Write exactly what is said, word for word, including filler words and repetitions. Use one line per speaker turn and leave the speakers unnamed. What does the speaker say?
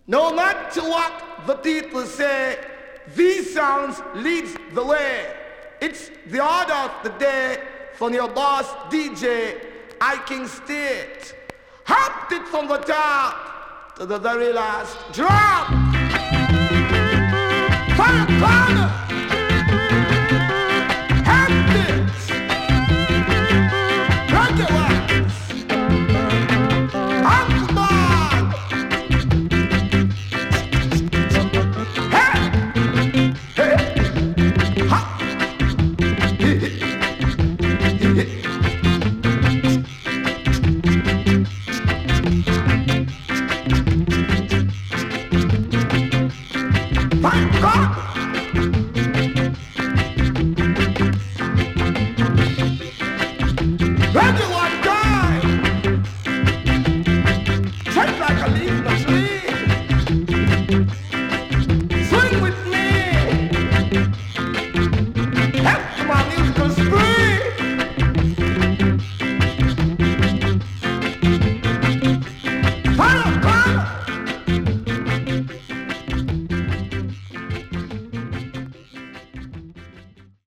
No matter what the people say, these sounds leads the way. It's the order of the day from your boss D J, I King State. Hopped it from the top to the very last drop. Fire corner. Hopped it. Rock it once. Up the bar. Hey. Hey. Hop. Thank God!